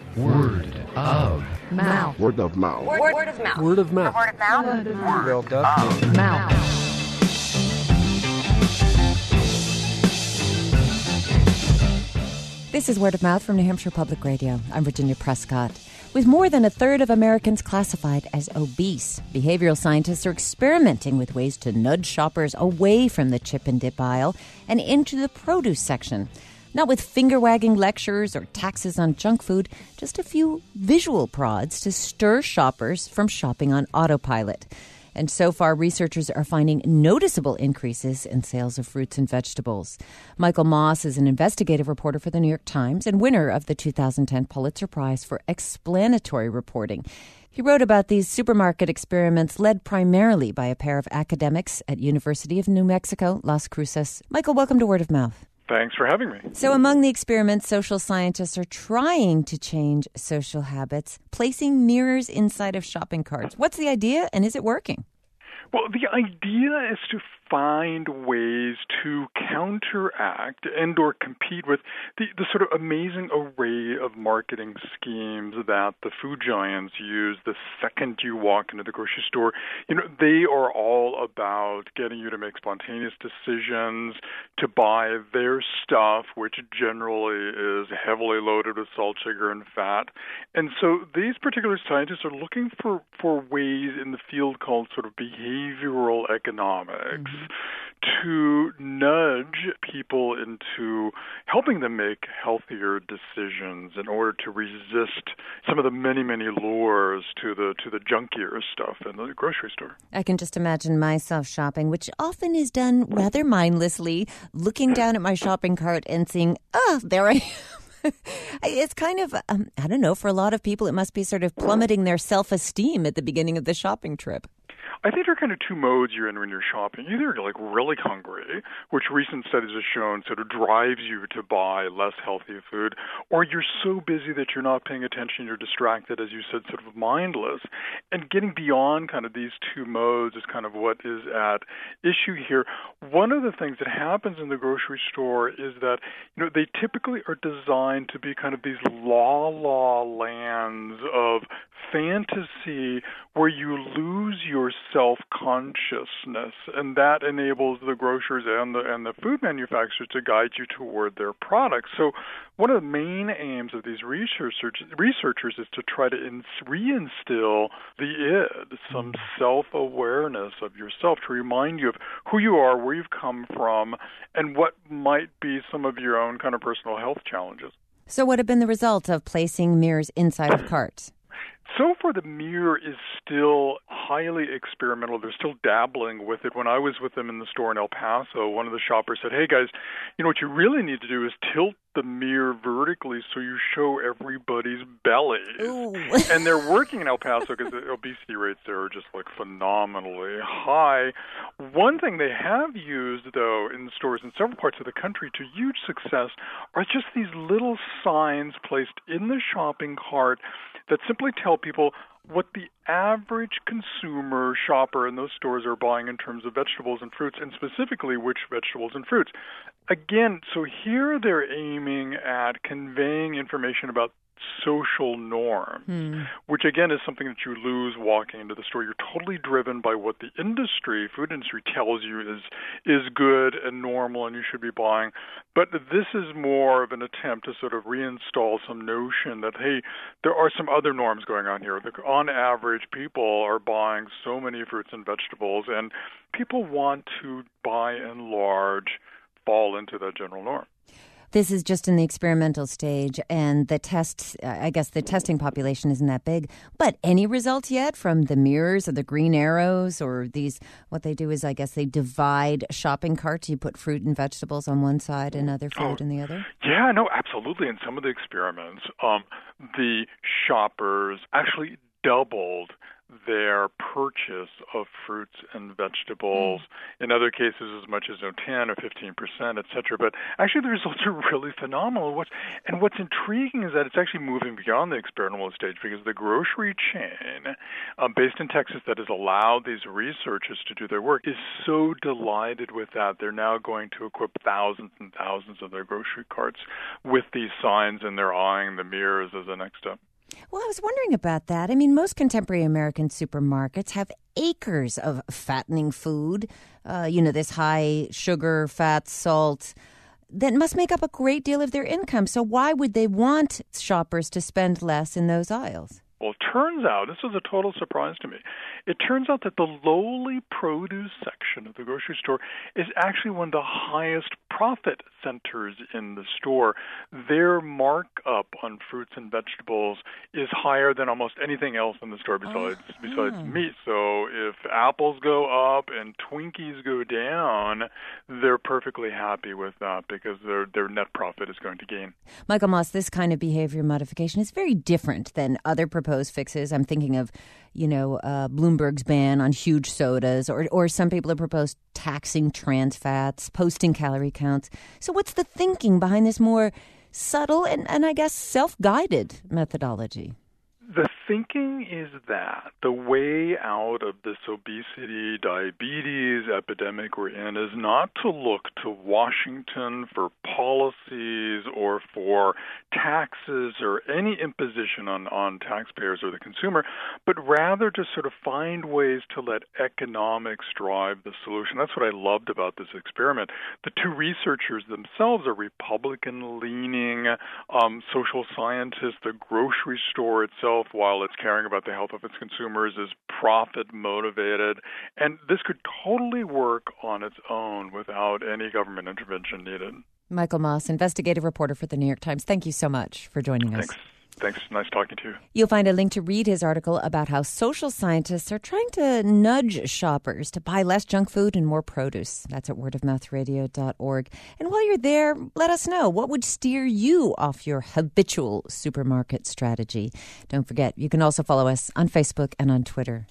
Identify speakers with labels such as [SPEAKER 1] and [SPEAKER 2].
[SPEAKER 1] Word of
[SPEAKER 2] mouth.
[SPEAKER 3] Word of mouth.
[SPEAKER 4] Word of mouth.
[SPEAKER 2] Word of mouth.
[SPEAKER 4] Word of mouth.
[SPEAKER 2] Word of mouth.
[SPEAKER 5] This is Word of Mouth from New Hampshire Public Radio. I'm Virginia Prescott. With more than a third of Americans classified as obese, behavioral scientists are experimenting with ways to nudge shoppers away from the chip and dip aisle and into the produce section. Not with finger-wagging lectures or taxes on junk food, just a few visual prods to stir shoppers from shopping on autopilot. And so far, researchers are finding noticeable increases in sales of fruits and vegetables. Michael Moss is an investigative reporter for the New York Times and winner of the 2010 Pulitzer Prize for explanatory reporting. He wrote about these supermarket experiments led primarily by a pair of academics at University of New Mexico, Las Cruces. Michael, welcome to Word of Mouth.
[SPEAKER 6] Thanks for having me.
[SPEAKER 5] So among the experiments, social scientists are trying to change social habits, placing mirrors inside of shopping carts. What's the idea, and is it working?
[SPEAKER 6] Well, the idea is to find ways to counteract and or compete with the sort of amazing array of marketing schemes that the food giants use the second you walk into the grocery store. You know, they are all about getting you to make spontaneous decisions, to buy their stuff, which generally is heavily loaded with salt, sugar, and fat. And so these particular scientists are looking for ways in the field called sort of behavioral economics to nudge people into helping them make healthier decisions in order to resist some of the many, many lures to the junkier stuff in the grocery store.
[SPEAKER 5] I can just imagine myself shopping, which often is done rather mindlessly, looking down at my shopping cart and seeing, there I am. It's kind of, I don't know, for a lot of people, it must be sort of plummeting their self-esteem at the beginning of the shopping trip.
[SPEAKER 6] I think there are kind of two modes you're in when you're shopping. Either you're like really hungry, which recent studies have shown sort of drives you to buy less healthy food, or you're so busy that you're not paying attention, you're distracted, as you said, sort of mindless. And getting beyond kind of these two modes is kind of what is at issue here. One of the things that happens in the grocery store is that, you know, they typically are designed to be kind of these la lands of fantasy where you lose your self-consciousness, and that enables the grocers and the food manufacturers to guide you toward their products. So one of the main aims of these researchers is to try to reinstill the id, some self-awareness of yourself, to remind you of who you are, where you've come from, and what might be some of your own kind of personal health challenges.
[SPEAKER 5] So what have been the results of placing mirrors inside of carts?
[SPEAKER 6] So far, the mirror is still highly experimental. They're still dabbling with it. When I was with them in the store in El Paso, one of the shoppers said, hey, guys, you know what you really need to do is tilt the mirror vertically so you show everybody's bellies.
[SPEAKER 5] Ooh.
[SPEAKER 6] And they're working in El Paso because the obesity rates there are just like phenomenally high. One thing they have used, though, in stores in several parts of the country to huge success are just these little signs placed in the shopping cart that simply tell people what the average consumer shopper in those stores are buying in terms of vegetables and fruits, and specifically which vegetables and fruits. Again, so here they're aiming at conveying information about social norms, which again is something that you lose walking into the store. You're totally driven by what the food industry tells you is good and normal and you should be buying. But this is more of an attempt to sort of reinstall some notion that, hey, there are some other norms going on here. On average, people are buying so many fruits and vegetables, and people want to, by and large, fall into that general norm.
[SPEAKER 5] This is just in the experimental stage, and the testing population isn't that big. But any results yet from the mirrors or the green arrows or these? What they do is, I guess, they divide shopping carts. You put fruit and vegetables on one side and other food on the other?
[SPEAKER 6] Yeah, no, absolutely. In some of the experiments, the shoppers actually doubled their purchase of fruits and vegetables. In other cases, as much as 10 or 15%, et cetera. But actually, the results are really phenomenal. What's intriguing is that it's actually moving beyond the experimental stage, because the grocery chain based in Texas that has allowed these researchers to do their work is so delighted with that. They're now going to equip thousands and thousands of their grocery carts with these signs, and they're eyeing the mirrors as the next step.
[SPEAKER 5] Well, I was wondering about that. I mean, most contemporary American supermarkets have acres of fattening food, this high sugar, fat, salt, that must make up a great deal of their income. So why would they want shoppers to spend less in those aisles?
[SPEAKER 6] Well, it turns out, this was a total surprise to me, it turns out that the lowly produce section of the grocery store is actually one of the highest profit centers in the store. Their markup on fruits and vegetables is higher than almost anything else in the store besides meat. So if apples go up and Twinkies go down, they're perfectly happy with that because their net profit is going to gain.
[SPEAKER 5] Michael Moss, this kind of behavior modification is very different than other proposed fixes. I'm thinking of, Bloomberg's ban on huge sodas, or some people have proposed taxing trans fats, posting calorie counts. So what's the thinking behind this more subtle and I guess self-guided methodology?
[SPEAKER 6] The thinking is that the way out of this obesity, diabetes epidemic we're in is not to look to Washington for policies or for taxes or any imposition on taxpayers or the consumer, but rather to sort of find ways to let economics drive the solution. That's what I loved about this experiment. The two researchers themselves are Republican-leaning social scientists. The grocery store itself, while it's caring about the health of its consumers, is profit-motivated. And this could totally work on its own without any government intervention needed.
[SPEAKER 5] Michael Moss, investigative reporter for The New York Times. Thank you so much for joining us.
[SPEAKER 6] Thanks. Nice talking to you.
[SPEAKER 5] You'll find a link to read his article about how social scientists are trying to nudge shoppers to buy less junk food and more produce. That's at wordofmouthradio.org. And while you're there, let us know what would steer you off your habitual supermarket strategy. Don't forget, you can also follow us on Facebook and on Twitter.